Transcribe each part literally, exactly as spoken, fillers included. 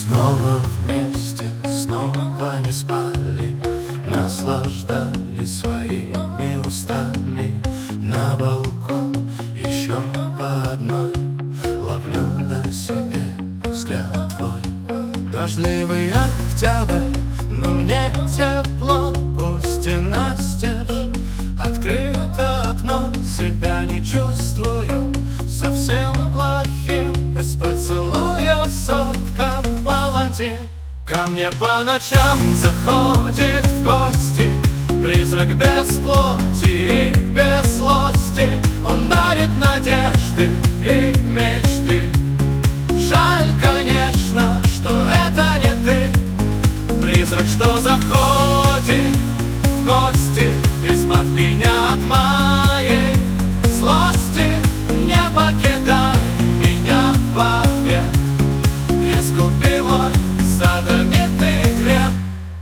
Снова вместе, снова не спали, наслаждались своими устами. На балкон еще по одной ловлю на себе взгляд твой. Дождливый октябрь, но мне тепло, пусть и настежь. Открыто окно, себя не чувствую совсем плохим. Без поцелуя сотка палантин. Ко мне по ночам заходит в гости призрак без плоти и без злости. Он дарит надежды и мечты. Жаль, конечно, что это не ты, призрак, что заходит в гости. Избавь меня от моей злости, не покидай меня вовек. Искупи мой знаменитый грех.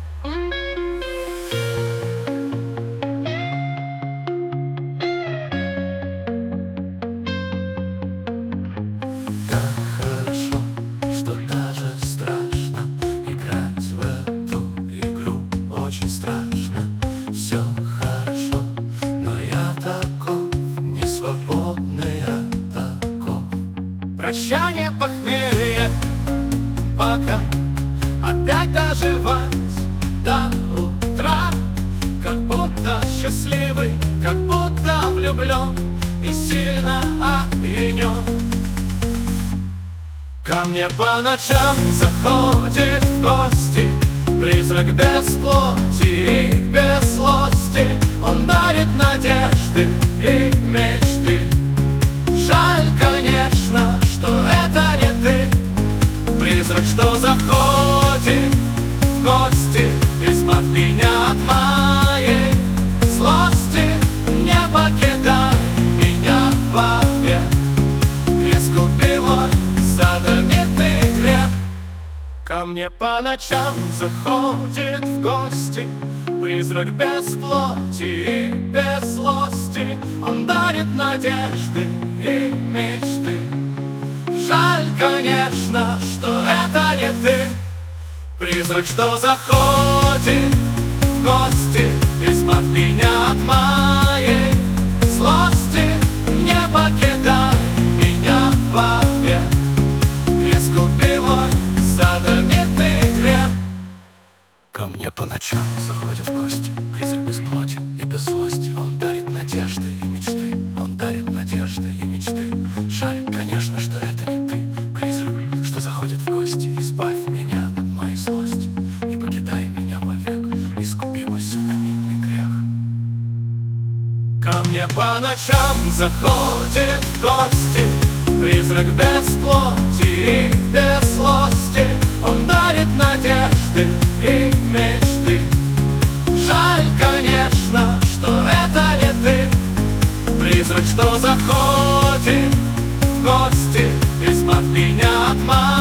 Так хорошо, что даже страшно играть в эту игру. Очень страшно. Все хорошо, но я таков, не свободный от таков. Прощание, похмелье, пока опять доживать до утра. Как будто счастливый, как будто влюблен и сильно опьянен. Ко мне по ночам заходит в гости призрак без плоти и без злости. Он дарит надежды и мечты. Жаль, конечно, что это не ты, призрак, что заходит в гости. Избавь меня от моей злости, не покидай меня вовек. Искупи мой знаменитый грех. Ко мне по ночам заходит в гости призрак без плоти и без злости. Он дарит надежды и мечты. Жаль, конечно, что это не ты, призрак, что заходит в гости. Избавь меня от моей злости, не покидай меня вовек. Искупи мой знаменитый грех. Ко мне по ночам заходит в гости призрак без плоти и без злости. Он дарит надежды и мечты. Он дарит надежды и мечты. Жаль, конечно, что это не ты, призрак, что заходит в гости. Избавь меня от моей злости, не покидай меня вовек. Искупи мой знаменитый грех. Ко мне по ночам заходит в гости призрак без плоти и без злости. Он дарит надежды и мечты. Жаль, конечно, что это не ты, призрак, что заходит в гости. Избавь меня от моей